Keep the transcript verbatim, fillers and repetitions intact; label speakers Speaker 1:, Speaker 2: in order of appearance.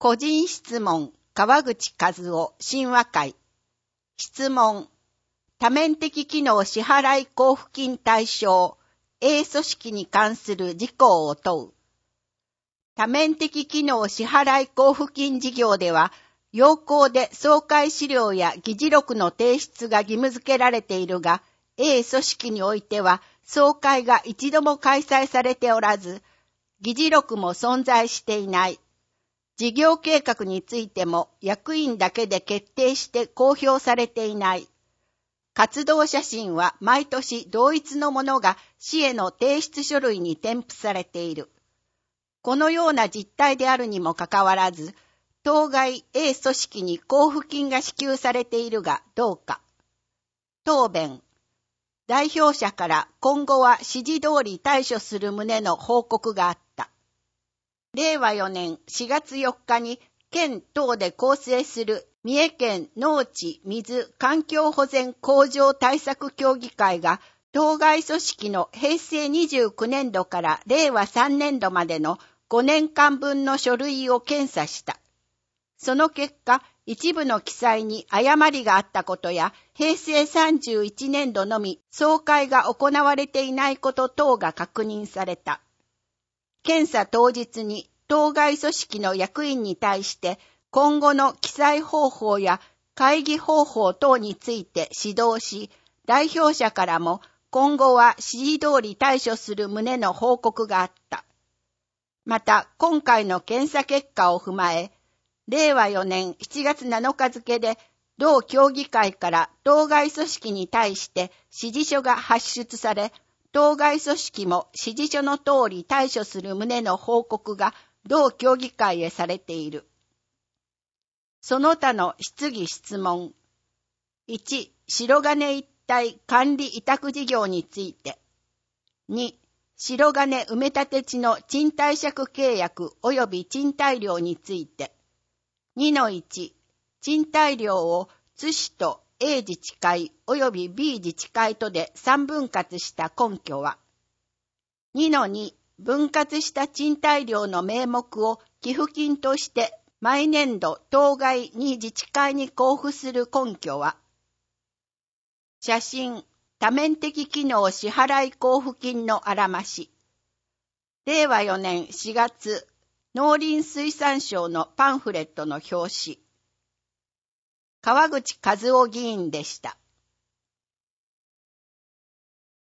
Speaker 1: 個人質問、川口和夫、神話会。質問、多面的機能支払い交付金対象、A 組織に関する事項を問う。多面的機能支払い交付金事業では、要項で総会資料や議事録の提出が義務付けられているが、A 組織においては、総会が一度も開催されておらず、議事録も存在していない。事業計画についても役員だけで決定して公表されていない。活動写真は毎年同一のものが市への提出書類に添付されている。このような実態であるにもかかわらず、当該 A 組織に交付金が支給されているがどうか。答弁。代表者から今後は指示通り対処する旨の報告があった。れいわよねんしがつよっかに県等で構成する三重県農地水環境保全向上対策協議会が当該組織のへいせいにじゅうきゅうねんどかられいわさんねんどまでのごねんかんぶんの書類を検査した。その結果、一部の記載に誤りがあったことや、へいせいさんじゅういちねんどのみ総会が行われていないこと等が確認された。検査当日に当該組織の役員に対して今後の記載方法や会議方法等について指導し、代表者からも今後は指示通り対処する旨の報告があった。また、今回の検査結果を踏まえ、れいわよねんしちがつなのか付で同協議会から当該組織に対して指示書が発出され、当該組織も指示書の通り対処する旨の報告が同協議会へされている。その他の質疑質問。いち、白金一帯管理委託事業について。に、白金埋め立て地の賃貸借契約及び賃貸料について。にのいち、賃貸料を津市と A 自治会及び B 自治会とでさんぶん割した根拠は。にのに、分割した賃貸料の名目を寄付金として毎年度当該に自治会に交付する根拠は。写真、多面的機能支払い交付金のあらまし。れいわよねんしがつ、農林水産省のパンフレットの表紙。川口和夫議員でした。